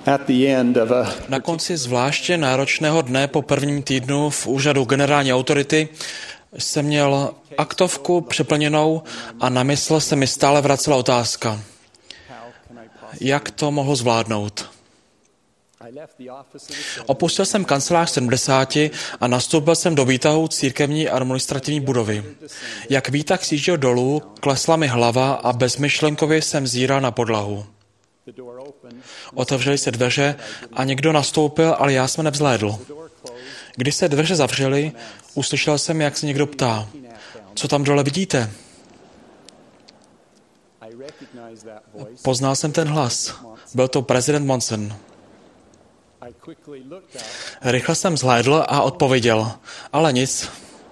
Na konci zvláště náročného dne po prvním týdnu v úřadu generální autority jsem měl aktovku přeplněnou a na mysl se mi stále vracela otázka, jak to mohl zvládnout. Opustil jsem kancelář 70 a nastoupil jsem do výtahu církevní administrativní budovy. Jak výtah sjížděl dolů, klesla mi hlava a bezmyšlenkově jsem zíral na podlahu. Otevřely se dveře a někdo nastoupil, ale já jsem nevzhlédl. Když se dveře zavřely, uslyšel jsem, jak se někdo ptá, co tam dole vidíte? Poznal jsem ten hlas. Byl to prezident Monson. Rychle jsem zhlédl a odpověděl, ale nic.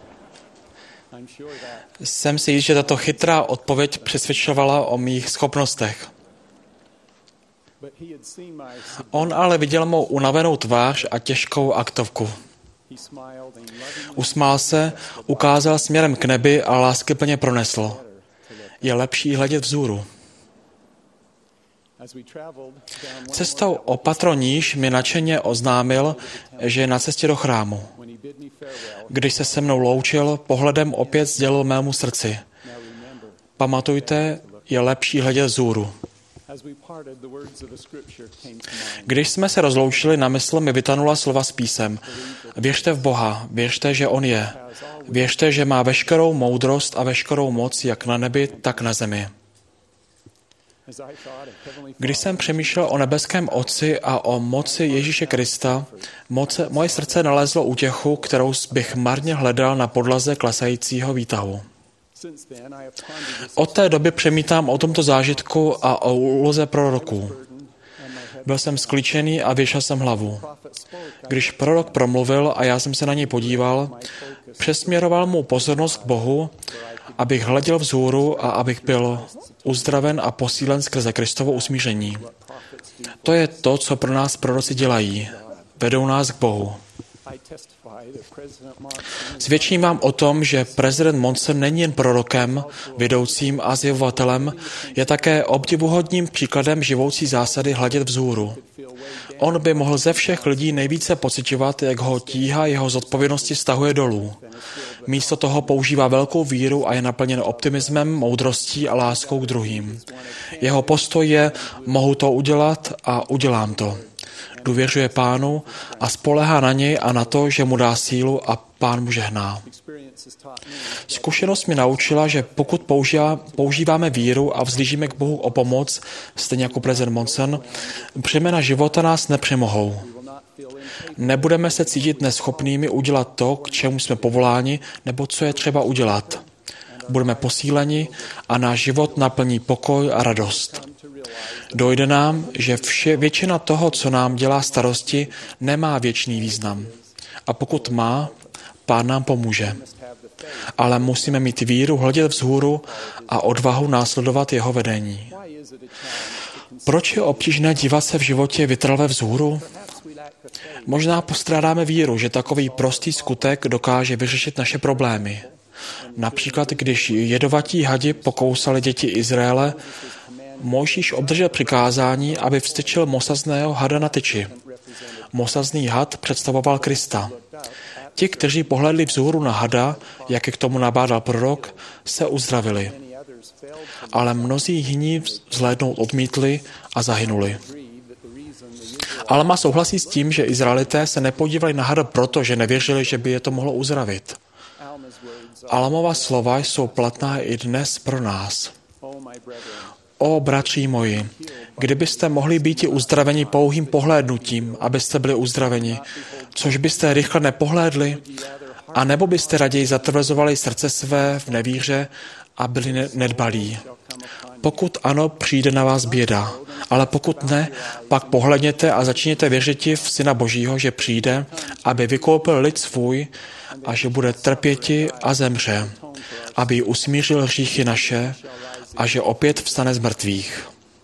Jsem si jist, že tato chytrá odpověď přesvědčovala o mých schopnostech. On ale viděl mou unavenou tvář a těžkou aktovku. Usmál se, ukázal směrem k nebi a láskyplně pronesl. Je lepší hledět vzhůru. Cestou o patro níž mi nadšeně oznámil, že je na cestě do chrámu. Když se se mnou loučil, pohledem opět sdělil mému srdci. Pamatujte, je lepší hledět vzhůru. Když jsme se rozloučili, na mysl mi vytanula slova z písem. Věřte v Boha, věřte, že On je. Věřte, že má veškerou moudrost a veškerou moc, jak na nebi, tak na zemi. Když jsem přemýšlel o nebeském Otci a o moci Ježíše Krista, moje srdce nalezlo útěchu, kterou bych marně hledal na podlaze klesajícího výtahu. Od té doby přemítám o tomto zážitku a o úloze proroků. Byl jsem sklíčený a věšel jsem hlavu. Když prorok promluvil a já jsem se na něj podíval, přesměroval mu pozornost k Bohu, abych hleděl vzhůru a abych byl uzdraven a posílen skrze Kristovo usmíření. To je to, co pro nás proroci dělají. Vedou nás k Bohu. Svědčím vám o tom, že prezident Monson není jen prorokem, vedoucím a zjevovatelem, je také obdivuhodným příkladem živoucí zásady hledět vzhůru. On by mohl ze všech lidí nejvíce pociťovat, jak ho tíha jeho zodpovědnosti stahuje dolů. Místo toho používá velkou víru a je naplněn optimismem, moudrostí a láskou k druhým. Jeho postoj je, mohu to udělat a udělám to. Důvěřuje Pánu a spoléhá na něj a na to, že mu dá sílu a Pán mu žehná. Zkušenost mi naučila, že pokud používáme víru a vzlížíme k Bohu o pomoc, stejně jako prezident Monson, břemena života nás nepřemohou. Nebudeme se cítit neschopnými udělat to, k čemu jsme povoláni, nebo co je třeba udělat. Budeme posíleni a náš život naplní pokoj a radost. Dojde nám, že většina toho, co nám dělá starosti, nemá věčný význam. A pokud má, Pán nám pomůže. Ale musíme mít víru, hledět vzhůru a odvahu následovat jeho vedení. Proč je obtížné dívat se v životě vytrvalé vzhůru? Možná postrádáme víru, že takový prostý skutek dokáže vyřešit naše problémy. Například, když jedovatí hadi pokousali děti Izraele, Mojžíš obdržel přikázání, aby vztyčil mosazného hada na tyči. Mosazný had představoval Krista. Ti, kteří pohlédli vzhůru na hada, jak k tomu nabádal prorok, se uzdravili. Ale mnozí jiní vzhlédnout odmítli a zahynuli. Alma souhlasí s tím, že Izraelité se nepodívali na hada proto, že nevěřili, že by je to mohlo uzdravit. Almova slova jsou platná i dnes pro nás. O bratři moji, kdybyste mohli být uzdraveni pouhým pohlédnutím, abyste byli uzdraveni, což byste rychle nepohlédli, a nebo byste raději zatvrzovali srdce své v nevíře a byli nedbalí. Pokud ano, přijde na vás běda, ale pokud ne, pak pohlédněte a začněte věřit v Syna Božího, že přijde, aby vykoupil lid svůj a že bude trpěti a zemře, aby usmířil hříchy naše a že opět vstane z mrtvých.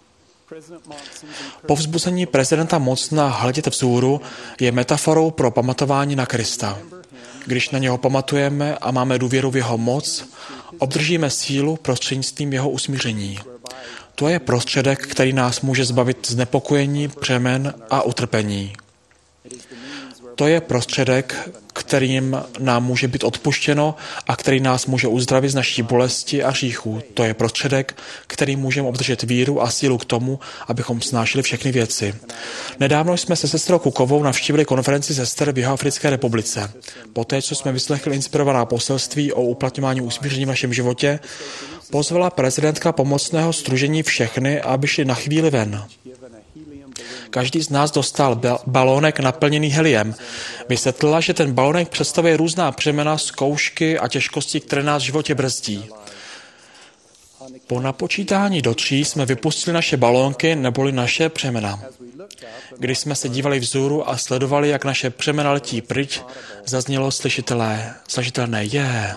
Povzbuzení prezidenta Monsona hledět vzhůru je metaforou pro pamatování na Krista. Když na něho pamatujeme a máme důvěru v jeho moc, obdržíme sílu prostřednictvím jeho usmíření. To je prostředek, který nás může zbavit znepokojení, břemen a utrpení. To je prostředek, kterým nám může být odpuštěno a který nás může uzdravit z naší bolesti a hříchů. To je prostředek, který můžeme obdržet víru a sílu k tomu, abychom snášeli všechny věci. Nedávno jsme se sestrou Cookovou navštívili konferenci sester v Jihoafrické republice. Poté, co jsme vyslechli inspirovaná poselství o uplatňování usmíření v našem životě, pozvala prezidentka pomocného sdružení všechny, aby šli na chvíli ven. Každý z nás dostal balónek naplněný heliem. Vysvětlila, že ten balónek představuje různá břemena, zkoušky a těžkosti, které nás v životě brzdí. Po napočítání do 3 jsme vypustili naše balónky neboli naše břemena. Když jsme se dívali vzhůru a sledovali, jak naše břemena letí pryč, zaznělo slyšitelné je.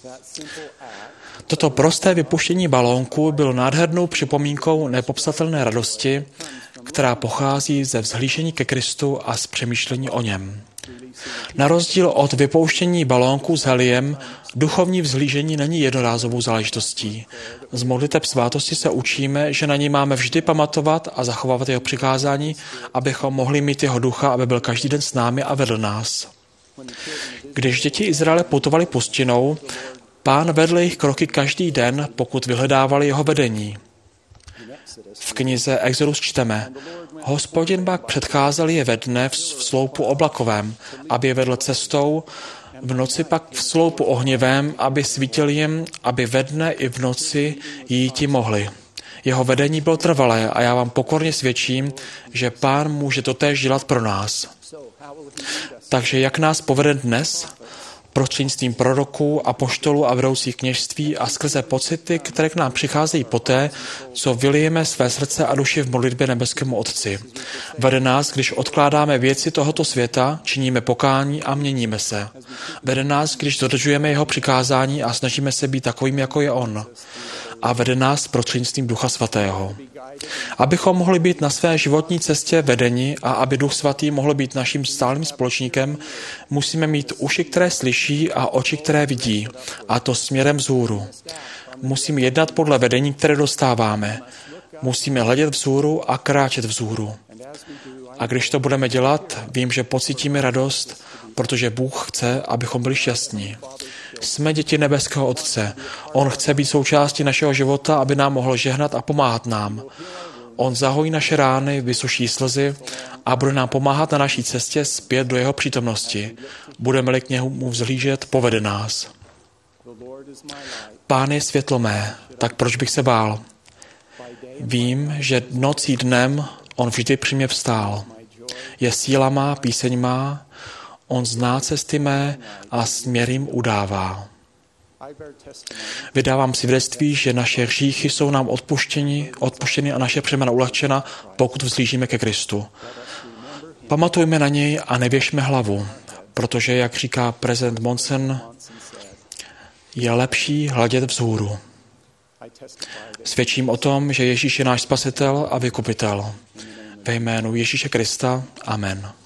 Toto prosté vypuštění balónku bylo nádhernou připomínkou nepopsatelné radosti, která pochází ze vzhlížení ke Kristu a z přemýšlení o něm. Na rozdíl od vypouštění balónku s heliem, duchovní vzhlížení není jednorázovou záležitostí. Z modliteb svátosti se učíme, že na něj máme vždy pamatovat a zachovávat jeho přikázání, abychom mohli mít jeho ducha, aby byl každý den s námi a vedl nás. Když děti Izraele putovali pustinou, Pán vedl jejich kroky každý den, pokud vyhledávali jeho vedení. V knize Exodus čteme: Hospodin pak předcházel je ve dne v sloupu oblakovém, aby je vedl cestou, v noci pak v sloupu ohnivém, aby svítil jim, aby ve dne i v noci jíti mohli. Jeho vedení bylo trvalé a já vám pokorně svědčím, že Pán může totéž dělat pro nás. Takže jak nás povede dnes? Prostřednictvím proroků, apoštolů a vedoucích kněžství a skrze pocity, které k nám přicházejí poté, co vylijeme své srdce a duši v modlitbě nebeskému Otci. Vede nás, když odkládáme věci tohoto světa, činíme pokání a měníme se. Vede nás, když dodržujeme jeho přikázání a snažíme se být takovým, jako je on. A vede nás prostřednictvím Ducha Svatého. Abychom mohli být na své životní cestě vedeni a aby Duch Svatý mohl být naším stálým společníkem, musíme mít uši, které slyší a oči, které vidí, a to směrem vzhůru. Musíme jednat podle vedení, které dostáváme. Musíme hledět vzhůru a kráčet vzhůru. A když to budeme dělat, vím, že pocítíme radost, protože Bůh chce, abychom byli šťastní. Jsme děti nebeského Otce. On chce být součástí našeho života, aby nám mohl žehnat a pomáhat nám. On zahojí naše rány, vysuší slzy a bude nám pomáhat na naší cestě zpět do jeho přítomnosti. Budeme-li k němu vzhlížet, povede nás. Pán je světlo mé, tak proč bych se bál? Vím, že nocí dnem on vždy při mě vstál. Je síla má, píseň má, on zná cesty mé a směr jim udává. Vydávám svědectví, že naše hříchy jsou nám odpuštěny a naše břemena ulehčena, pokud vzhlížíme ke Kristu. Pamatujme na něj a nevěšme hlavu, protože, jak říká prezident Monson, je lepší hledět vzhůru. Svědčím o tom, že Ježíš je náš spasitel a vykupitel. Ve jménu Ježíše Krista. Amen.